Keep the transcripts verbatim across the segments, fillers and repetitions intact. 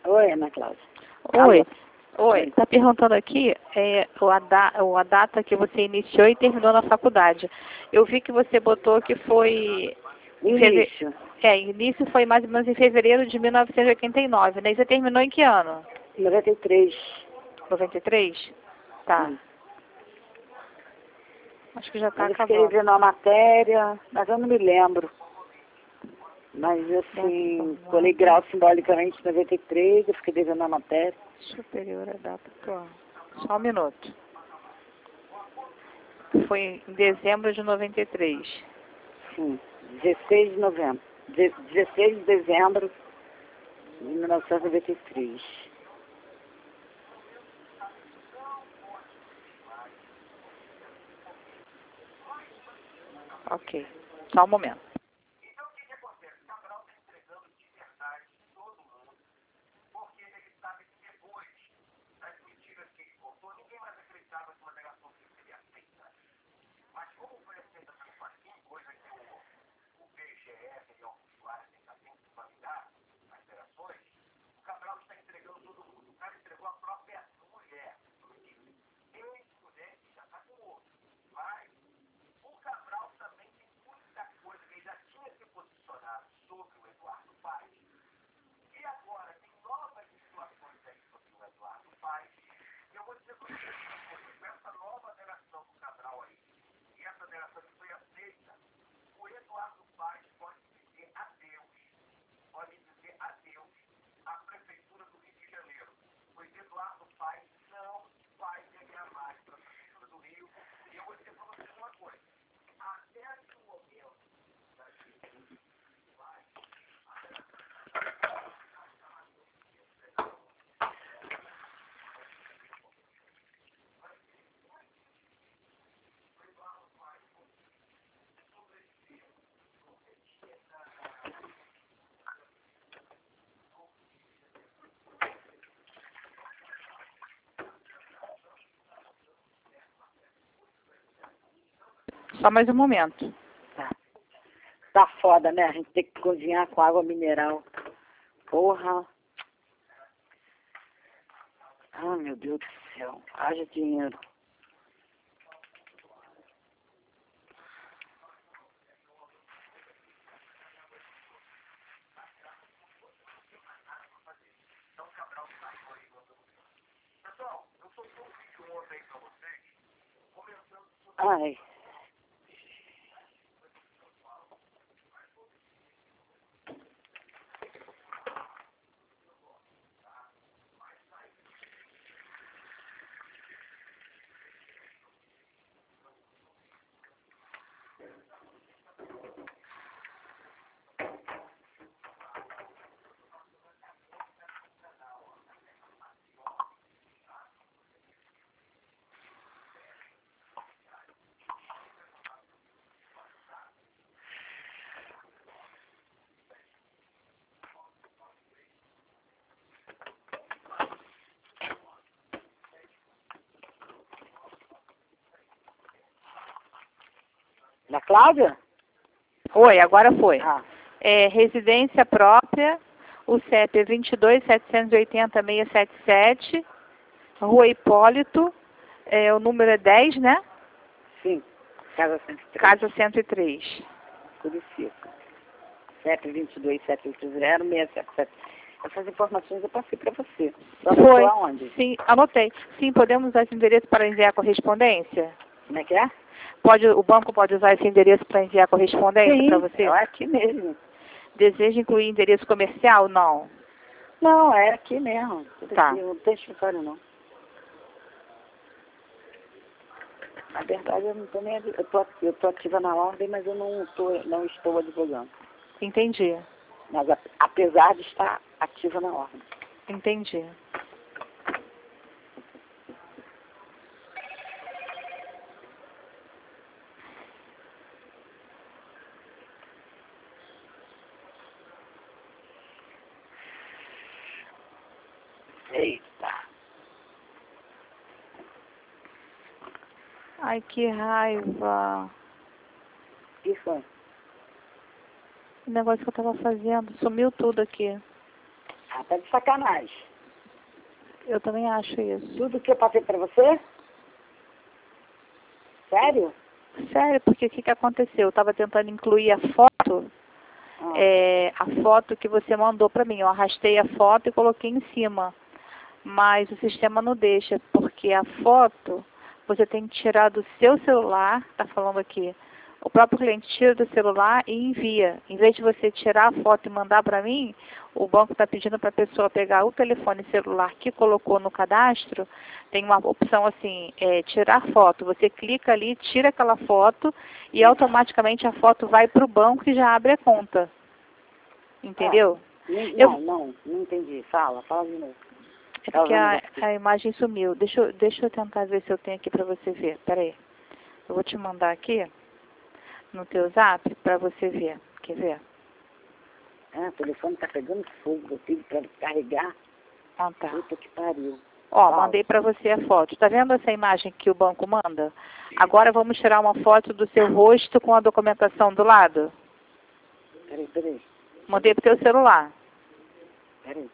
Oi, Ana Cláudia. Oi. Alô? Oi. Está perguntando aqui é, o a, da, o a data que você iniciou e terminou na faculdade. Eu vi que você botou que foi... em feve- Início. É, início foi mais ou menos em fevereiro de mil novecentos e oitenta e nove, né? E você terminou em que ano? noventa e três. noventa e três? Tá. Hum. Acho que já está Eu fiquei acabando. vendo a matéria, mas eu não me lembro. Mas assim, Data colei grau simbolicamente em noventa e três, eu fiquei devendo a matéria. superior à data atual. Só um minuto. Foi em dezembro de noventa e três. Sim, dezesseis de novembro. De- dezesseis de dezembro de mil novecentos e noventa e três. Ok. Só um momento. Só mais um momento. Tá. Tá foda, né? A gente tem que cozinhar com água mineral. Porra. Ah, meu Deus do céu. Haja dinheiro. Ai. Da Cláudia? Oi, agora foi. Ah. É, residência própria, o C E P é vinte e dois, setecentos e oitenta, seiscentos e setenta e sete, Rua Hipólito, é, o número é dez, né? Sim. Casa cento e três. Casa cento e três. Curicica. sete dois dois, sete oito zero, seis sete sete. Essas informações eu passei para você. Só Foi. anotou aonde? Sim, anotei. Sim, podemos usar esse endereço para enviar correspondência? Como é que é? Pode, o banco pode usar esse endereço para enviar correspondência para você? É aqui mesmo. Deseja incluir endereço comercial? Não. Não, é aqui mesmo. Tudo Tá. aqui, não tem escritório não. Na verdade, eu não tô nem, eu tô, eu tô ativa na ordem, mas eu não, tô, não estou advogando. Entendi. Mas a, apesar de estar ativa na ordem. Entendi. Eita. Ai, que raiva. Que foi? O negócio que eu tava fazendo, sumiu tudo aqui. Ah, tá de sacanagem. Eu também acho isso. Tudo que eu passei pra você? Sério? Sério, porque o que, que aconteceu? Eu estava tentando incluir a foto, Ah. é, a foto que você mandou para mim. Eu arrastei a foto e coloquei em cima. Mas o sistema não deixa, porque a foto você tem que tirar do seu celular, está falando aqui. O próprio cliente tira do celular e envia. Em vez de você tirar a foto e mandar para mim, o banco está pedindo para a pessoa pegar o telefone celular que colocou no cadastro. Tem uma opção assim, é, tirar foto. Você clica ali, tira aquela foto e automaticamente a foto vai para o banco e já abre a conta. Entendeu? Ah, não, Eu... não, não entendi. Fala, fala de novo. É porque a, a imagem sumiu. Deixa eu, deixa eu tentar ver se eu tenho aqui para você ver. Espera aí. Eu vou te mandar aqui no teu zap para você ver. Quer ver? Ah, o telefone tá pegando fogo. Eu tive para carregar. Ah, tá. Puta que pariu. Ó, Fala. mandei para você a foto. Tá vendo essa imagem que o banco manda? Agora vamos tirar uma foto do seu rosto com a documentação do lado. Peraí, peraí. Mandei pro teu celular. Peraí.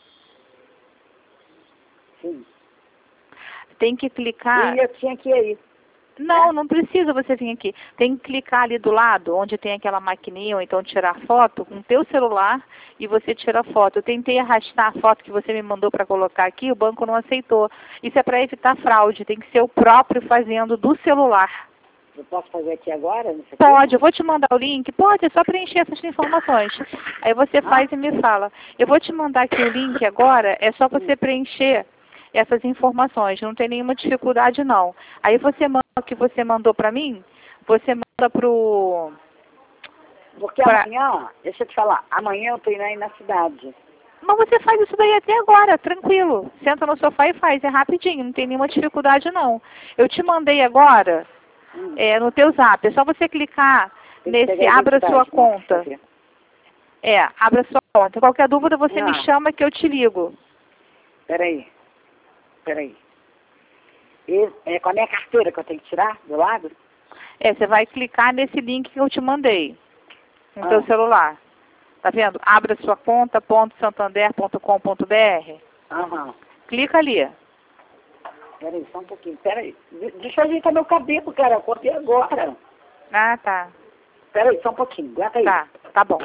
Sim. Tem que clicar... E eu tinha que ir. Não, não precisa você vir aqui. Tem que clicar ali do lado, onde tem aquela maquininha, ou então tirar foto, com o teu celular, e você tira a foto. Eu tentei arrastar a foto que você me mandou para colocar aqui, o banco não aceitou. Isso é para evitar fraude, tem que ser o próprio fazendo do celular. Eu posso fazer aqui agora? Nisso aqui? Pode, eu vou te mandar o link. Pode, é só preencher essas informações. Aí você faz ah. e me fala. Eu vou te mandar aqui o link agora, é só você preencher essas informações. Não tem nenhuma dificuldade, não. Aí você manda o que você mandou para mim, você manda pro... Porque pra... amanhã, deixa eu te falar, amanhã eu tô indo aí na cidade. Mas você faz isso daí até agora, tranquilo. Senta no sofá e faz, é rapidinho, não tem nenhuma dificuldade, não. Eu te mandei agora... Hum. É, no teu zap, é só você clicar nesse abra sua conta. É, abra sua conta. Qualquer dúvida você ah. me chama que eu te ligo. Peraí, peraí. E, é com a minha carteira que eu tenho que tirar do lado? É, você vai clicar nesse link que eu te mandei no ah. teu celular. Tá vendo? Abra sua conta, ponto santander ponto com ponto br. Aham. Clica ali. Peraí, só um pouquinho. Peraí. Deixa eu ajeitar meu cabelo, cara. Eu cortei agora. Ah, tá. Peraí, só um pouquinho. Aguenta aí. Tá, tá bom.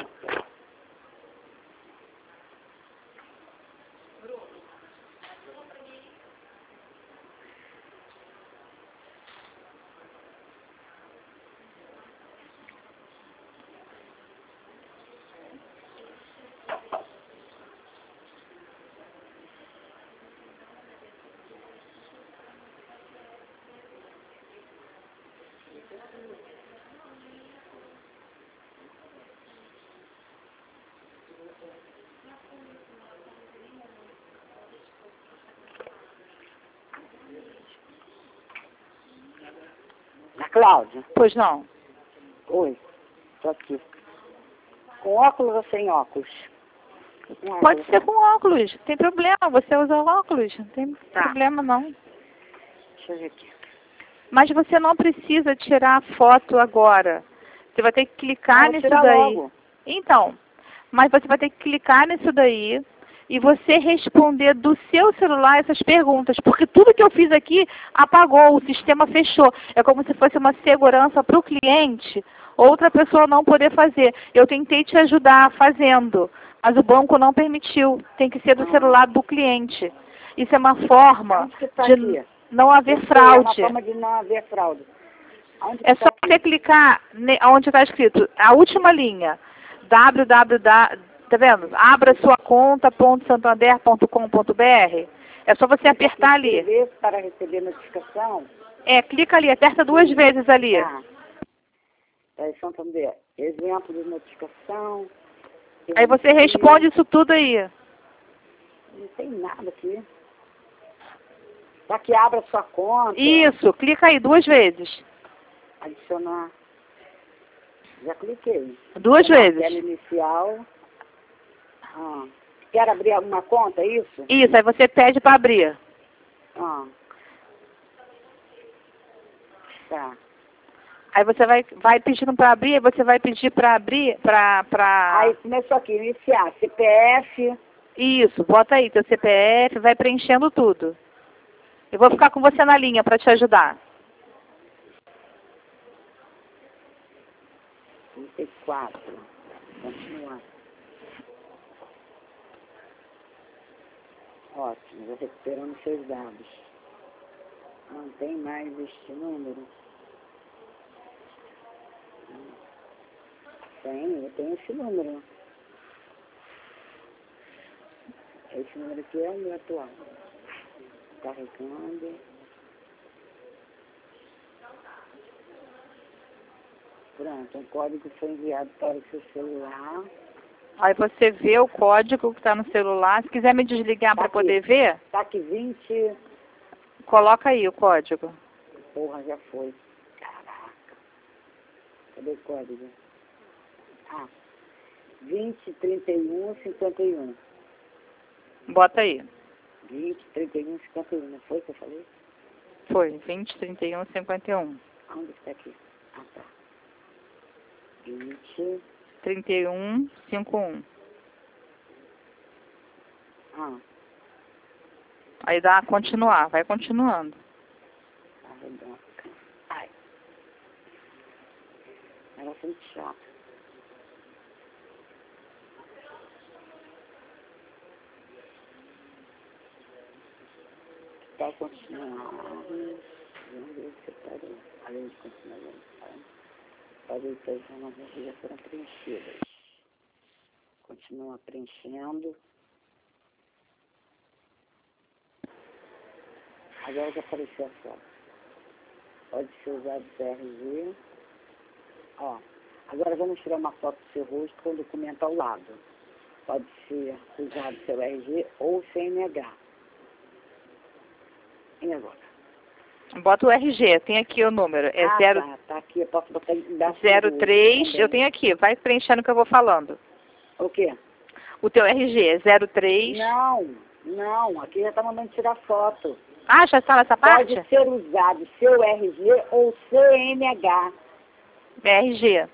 A Cláudia? Pois não. Oi, tô aqui. Com óculos ou sem óculos? Com Pode óculos, ser com óculos, não tem problema, você usa óculos, não tem tá. problema não. Deixa eu ver aqui. Mas você não precisa tirar a foto agora. Você vai ter que clicar nisso daí. Logo. Então, mas você vai ter que clicar nisso daí e você responder do seu celular essas perguntas, porque tudo que eu fiz aqui apagou, o sistema fechou. É como se fosse uma segurança para o cliente, outra pessoa não poder fazer. Eu tentei te ajudar fazendo, mas o banco não permitiu. Tem que ser do celular do cliente. Isso é uma forma tá de aqui? não haver Isso fraude. É uma forma de não haver fraude. É só você clicar onde está escrito a última linha, www. Tá vendo? Abra sua conta, ponto santander ponto com ponto br. É só você apertar ali. Para receber notificação? É, clica ali, aperta duas Sim. vezes ali. Ah. É, Santander. Exemplo de notificação. Aí você responde isso tudo aí. Não tem nada aqui. Só que abra sua conta. Isso, clica aí duas vezes. Adicionar. Já cliquei. Duas Tem vezes. Tela inicial. Ah. Quer abrir alguma conta, é isso? Isso, aí você pede para abrir. Ah. Tá. Aí você vai, vai pedindo para abrir, aí você vai pedir para abrir, para... Pra... Aí começou aqui, iniciar, C P F, Isso, bota aí teu C P F, vai preenchendo tudo. Eu vou ficar com você na linha para te ajudar. trinta e quatro. Continuar. Ótimo, vou recuperando seus dados. Não tem mais este número? Tem, eu tenho esse número. Esse número aqui é o meu atual. Carregando. Pronto, um código foi enviado para o seu celular. Aí você vê o código que está no celular. Se quiser me desligar Tá para aqui. poder ver, Tá aqui vinte. coloca aí o código. Porra, já foi. Caraca. Cadê o código? Ah, vinte, trinta e um, cinquenta e um. Bota aí. vinte, trinta e um, cinquenta e um, não foi que eu falei? Foi, vinte, trinta e um, cinquenta e um. Onde está aqui? Ah, tá. vinte. trinta e um, cinquenta e um. Ah, Aí dá continuar, vai continuando. arredonda. Ai. Negócio muito chato. Vai continuar. Vamos ver se parou. Além de continuar, parei que as informações já foram preenchidas. Continua preenchendo. Agora já apareceu a foto. Pode ser usado o C R G. Ó, agora vamos tirar uma foto do seu rosto com o documento ao lado. Pode ser usado o seu R G ou o C N H. E agora? Bota o R G, tem aqui o número. É ah, zero, tá, tá aqui, eu posso botar embaixo zero do três, também. eu tenho aqui, vai preenchendo o que eu vou falando. O quê? O teu R G é zero três. Não, não, aqui já tá mandando tirar foto. Ah, já está nessa parte? Pode ser usado seu R G ou C N H. R G.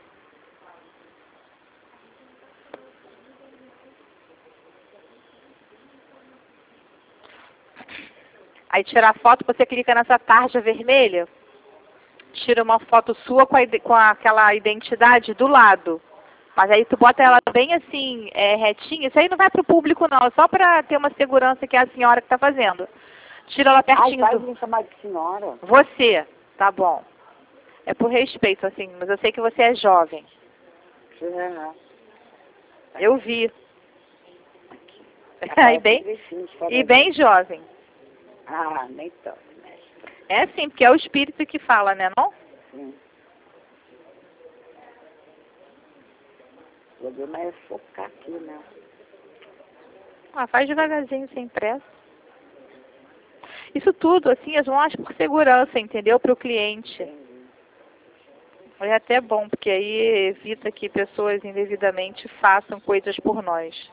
Aí tirar a foto, você clica nessa tarja vermelha, tira uma foto sua com, a, com aquela identidade do lado. Mas aí tu bota ela bem assim, é, retinha. Isso aí não vai para o público não, é só para ter uma segurança que é a senhora que está fazendo. Tira ela Ai, pertinho vai do... me chamar de senhora. Você, tá bom. É por respeito, assim, mas eu sei que você é jovem. É. Eu vi. Aqui. E bem, Direitinho, e bem jovem. Ah, nem tanto, mestre. É sim, porque é o espírito que fala, né, não? Sim. O problema é focar aqui, né? Ah, faz devagarzinho, sem pressa. Isso tudo, assim, eles vão por segurança, entendeu? Para o cliente. Entendi. É até bom, porque aí evita que pessoas indevidamente façam coisas por nós.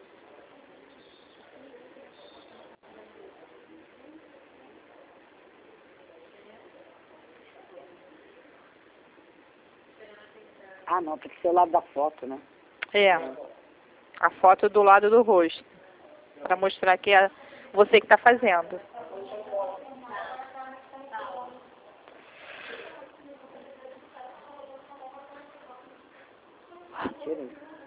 Ah, não, tem que ser o lado da foto, né? É, a foto do lado do rosto, para mostrar que é você que está fazendo. Tirei.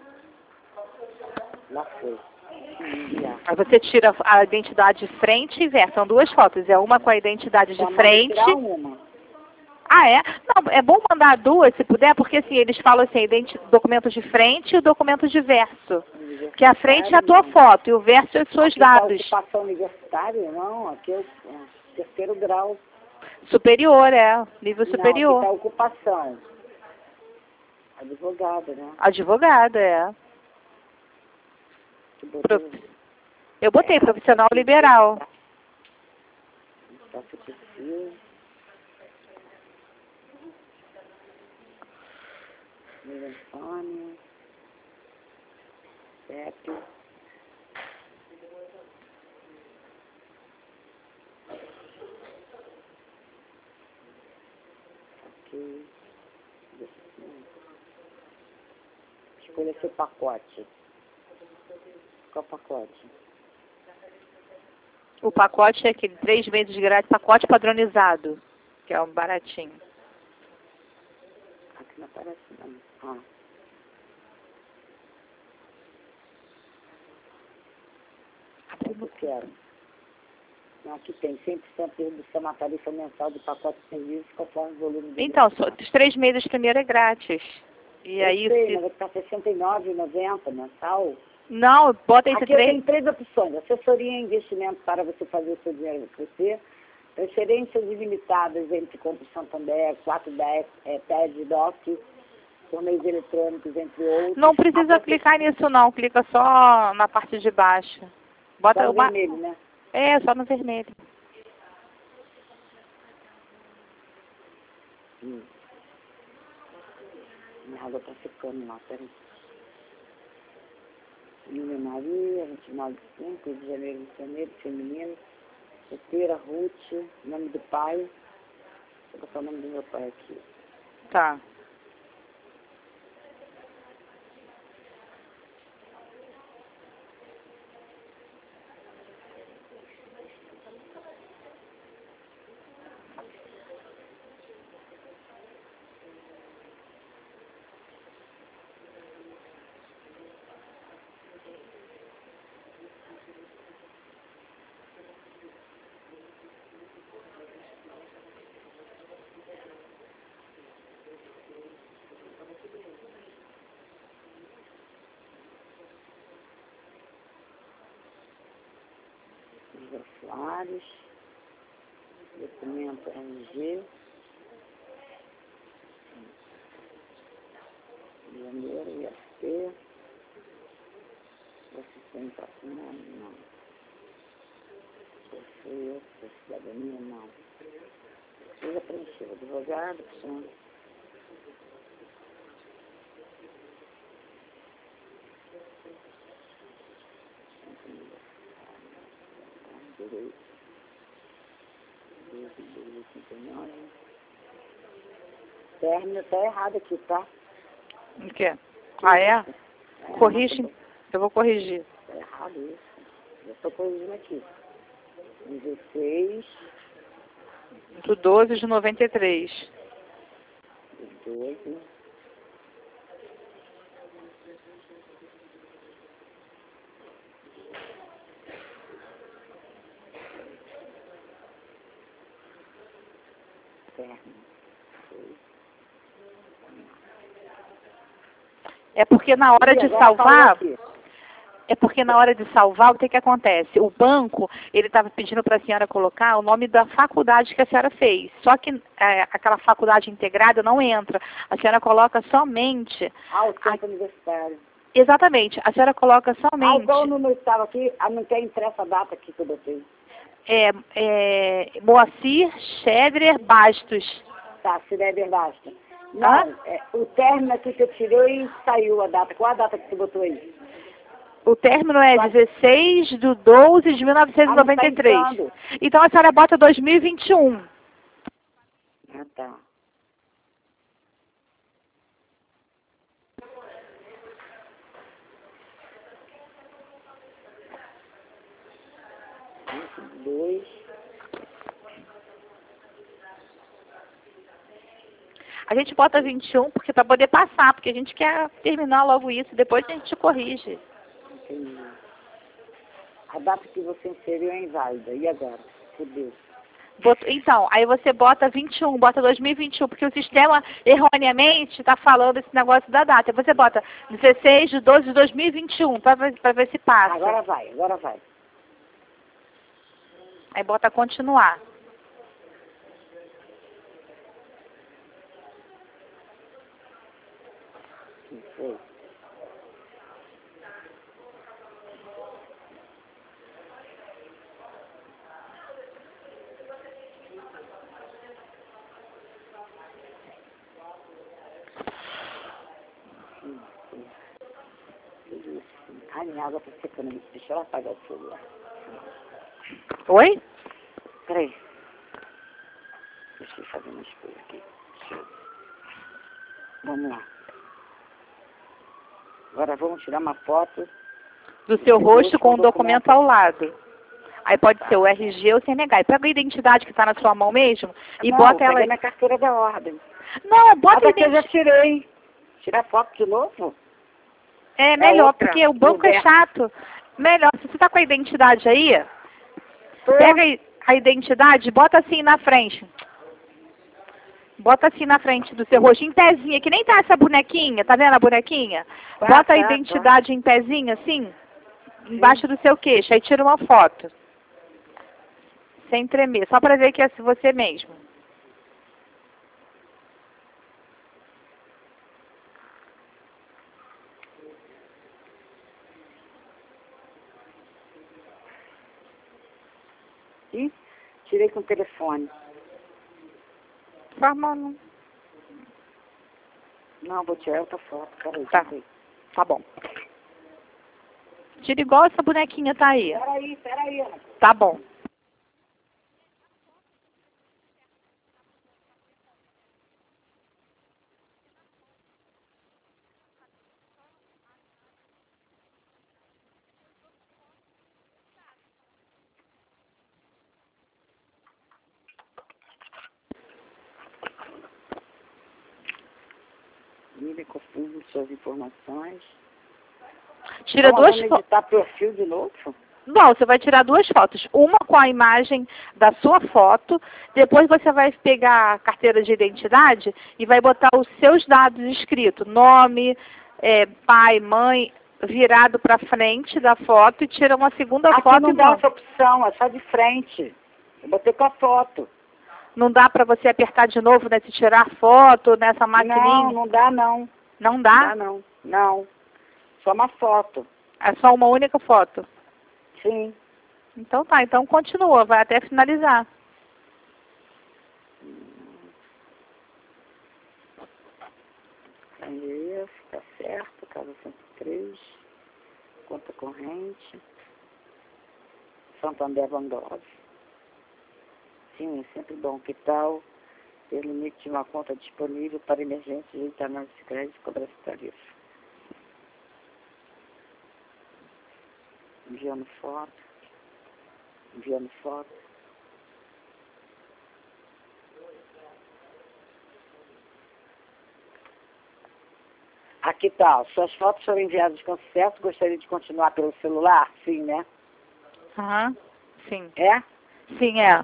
Lá foi. Enviar. Aí você tira a identidade de frente e verso. São duas fotos. É uma com a identidade Só de manda frente. tirar uma. Ah, é? Não, é bom mandar duas, se puder, porque assim, eles falam assim, identi- documento de frente e o documento de verso. Que a frente é a tua foto e o verso é os seus Aqui tá dados. ocupação universitária? Não, aqui é o é, terceiro grau. Superior, é. Nível Não, superior. aqui tá ocupação. Advogado, né? Advogada, é. Que botou- Pro- Eu botei É, profissional aqui, liberal. Tá se perfil. Telefone. C E P. Ok. Escolha seu pacote. qual pacote? O pacote é aquele três meses grátis, pacote padronizado, que é um baratinho. Aqui não aparece não. Ah. Eu quero. Não, aqui tem cem por cento de redução na tarifa mensal do pacote de serviços conforme o volume do... Então, só, os três meses primeiro é grátis. E eu aí, sei, se... mas vai ficar sessenta e nove reais e noventa centavos mensal. Não, bota esse aqui eu três... tenho três opções. Assessoria e investimento para você fazer o seu dinheiro crescer. Transferências ilimitadas entre Compre Santander, quatro dez, é, P E D, D O C, por meios eletrônicos, entre outros. Não precisa clicar nisso não, clica só na parte de baixo. Bota só no uma... vermelho, né? É, só no vermelho. Hum. Minha água está secando lá, peraí. Minha Maria, vinte e nove de cinco, Rio de Janeiro, Rio de Janeiro, feminino. Solteira, Ruth, nome do pai. Vou botar o nome do meu pai aqui. Tá. José Soares, documento R G, janeiro, I F P, você tem patrimônio? Não. Você, eu, sua cidadania? Não. Precisa preencher, advogado, opção. Direito. Término tá errado aqui, tá? O quê? Ah, é? É, Corrige. não, Eu vou corrigir. tá errado isso. Eu estou corrigindo aqui. dezesseis Do doze de noventa e três. de doze. Término. É porque na hora E de agora salvar, falou aqui. é porque na hora de salvar, o que que acontece? O banco, ele estava pedindo para a senhora colocar o nome da faculdade que a senhora fez. Só que é, aquela faculdade integrada não entra. A senhora coloca somente... Ah, o a- centro universitário. Exatamente. A senhora coloca Ah, somente... qual o número que estava aqui? Ah, não tem impressa a data aqui que eu botei. É, é, Moacir Schedrer Bastos. Tá, se der basta. Não, Hã? é, o término aqui que eu tirei saiu a data. Qual a data que você botou aí? O término é dezesseis de doze de mil novecentos e noventa e três. Ah, não tá entrando. Então a senhora bota dois mil e vinte e um. Ah, tá. vinte e dois. A gente bota vinte e um porque para poder passar, porque a gente quer terminar logo isso, depois a gente corrige. Entendi. A data que você inseriu é inválida. E agora? Fudeu. Bot- Então, aí você bota vinte e um, bota dois mil e vinte e um, porque o sistema erroneamente está falando esse negócio da data. Aí você bota dezesseis de doze de dois mil e vinte e um para ver, pra ver se passa. Agora vai, agora vai. Aí bota continuar. Sim, foi. Sim, sim. Tudo isso. Ai, minha água tá secando. Deixa eu apagar o celular. Oi? Peraí. Deixa eu fazer umas coisas aqui. Vamos lá. Agora vamos tirar uma foto do seu rosto com o documento. documento ao lado. Aí pode ser o R G ou o C N H. E pega a identidade que está na sua mão mesmo e Não, bota ela peguei aí. minha carteira da ordem. Não, Ah, bota a daqui eu já identidade. tirei. Tirar foto de novo? É melhor, outra, porque o banco é Roberto. chato. Melhor, se você está com a identidade aí, Tô. pega a identidade e bota assim na frente. Bota assim na frente do seu rosto, em pezinha, que nem tá essa bonequinha, tá vendo a bonequinha? Tá, Bota a tá, identidade em pezinha, assim, embaixo do seu queixo, aí tira uma foto. Sem tremer, só pra ver que é você mesmo. Ih, tirei com o telefone. Forma não. Não, vou tirar outra foto. Peraí, Tá. tirei. Tá bom. Tira igual essa bonequinha tá aí. Peraí, peraí, Ana. Tá bom. Mire confuso suas informações. Tira Então, duas vamos fotos. editar perfil de novo? Não, você vai tirar duas fotos. Uma com a imagem da sua foto, depois você vai pegar a carteira de identidade e vai botar os seus dados escritos, nome, é, pai, mãe, virado para frente da foto e tira uma segunda Aqui foto não e dá manda. essa opção, é só de frente. Eu botei com a foto. Não dá para você apertar de novo nesse tirar foto, nessa Não, maquininha? não dá não. Não Não dá? dá não. Não. Só uma foto. É só uma única foto. Sim. Então tá, então continua, vai até finalizar. Isso, tá certo. Casa cento e três. Conta corrente. Santander Van Gogh. Sim, é sempre bom. Que tal ter limite de uma conta disponível para emergências e internações de crédito e cobrança de tarifa? Enviando foto. Enviando foto. Aqui tá, suas fotos foram enviadas com sucesso. Gostaria de continuar pelo celular? Sim, né? Aham, sim. É? Sim, é.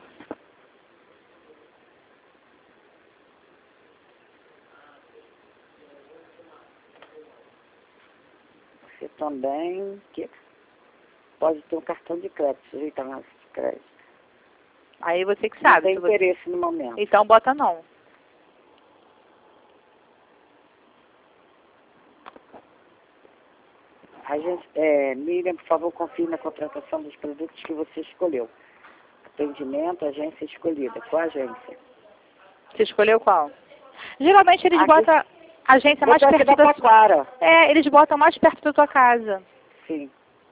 Você também que pode ter um cartão de crédito, sujeito a análise de crédito. Aí você que Não sabe. tem se você... interesse no momento. Então bota não. A gente, é, Miriam, por favor, confirme a contratação dos produtos que você escolheu. Atendimento, agência escolhida. Qual agência? Você escolheu qual? Geralmente eles Aqui- botam a agência mais Botou aqui perto da da sua... Taquara. É, eles botam mais perto da tua casa. Sim.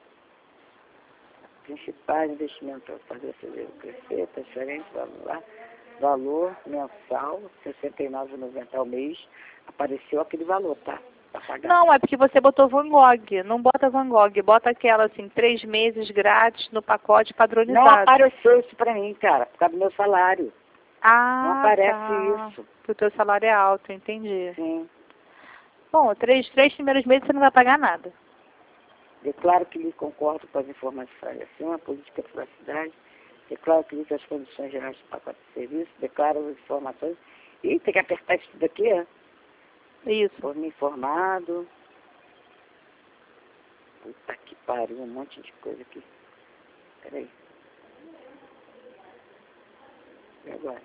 Principais investimentos para fazer fazer crescer, transferência, valor, valor mensal, sessenta e nove reais e noventa centavos ao mês. Apareceu aquele valor, tá? Para pagar. Não, é porque você botou Van Gogh. Não bota Van Gogh. Bota aquela assim, três meses grátis no pacote Não padronizado. apareceu isso para mim, cara, por causa do meu salário. Ah, Não aparece tá. isso. Porque o teu salário é alto, entendi. Sim. Bom, três, três primeiros meses você não vai pagar nada. Declaro que lhe concordo com as informações acima, a política de privacidade. Declaro que lhe as condições gerais do pacote de serviço. Declaro as informações. Ih, tem que apertar isso daqui, ó. Isso. Por mim informado. Puta que pariu, um monte de coisa aqui. Peraí. E agora?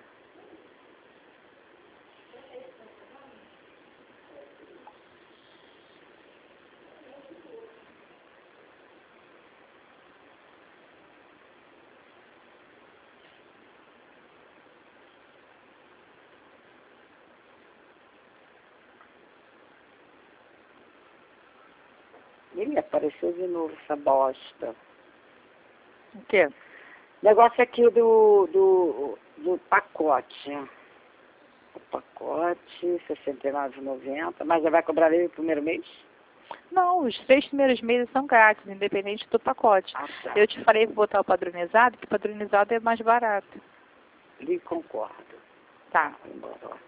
Ih, apareceu de novo essa bosta. O quê? Negócio aqui do, do, do pacote. Né? O pacote, sessenta e nove reais e noventa centavos. Mas já vai cobrar ele no primeiro mês? Não, os três primeiros meses são grátis, independente do pacote. Ah, tá. Eu te falei para botar o padronizado, que o padronizado é mais barato. Lhe concordo. Tá. Vai embora.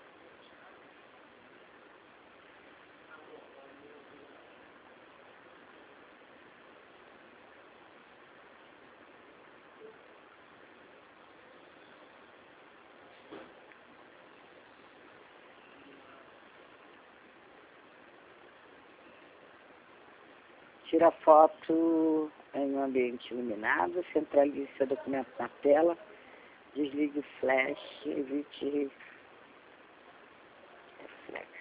Tira foto em um ambiente iluminado, centralize seu documento na tela, desligue o flash, evite reflexo.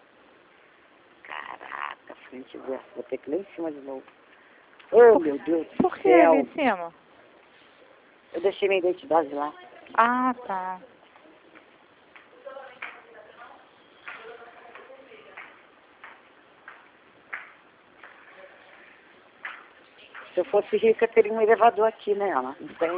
Caraca, frente e verso, vou ter que ir lá em cima de novo. Oh, meu Deus do Por que céu! ali em cima? Eu deixei minha identidade lá. Ah, tá. Se eu fosse rica, teria um elevador aqui, né? Ela não tem.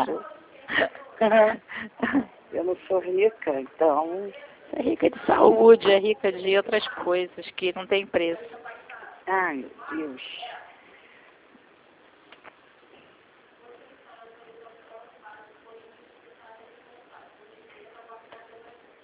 Eu não sou rica, então... É rica de saúde, é rica de outras coisas que não tem preço. Ai, meu Deus.